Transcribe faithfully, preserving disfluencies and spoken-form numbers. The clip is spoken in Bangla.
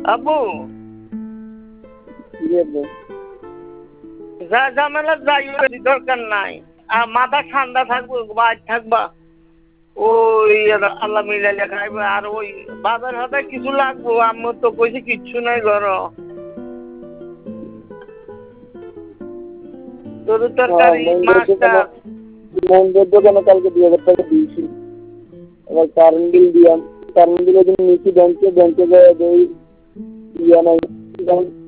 আব্বু যা ঝামেলা যাই দরকার নাই, আর মাথা ঠান্ডা থাকবো, বাইর থাকবা, ওই আল্লাহ মিলাইলে খাইবে। আর ওই বাজার হাতে কিছু লাগবো, আম্মু তো কইছে কিচ্ছু নাই ঘর, গরুর তরকারি মাছটা। মন্দির দোকানে কালকে দুই হাজার টাকা দিয়েছি, এবার কারেন্ট বিল দিয়াম, কারেন্ট বিলের জন্য নিচ্ছি ব্যাংকে, ব্যাংকে যায় ইয়া নাই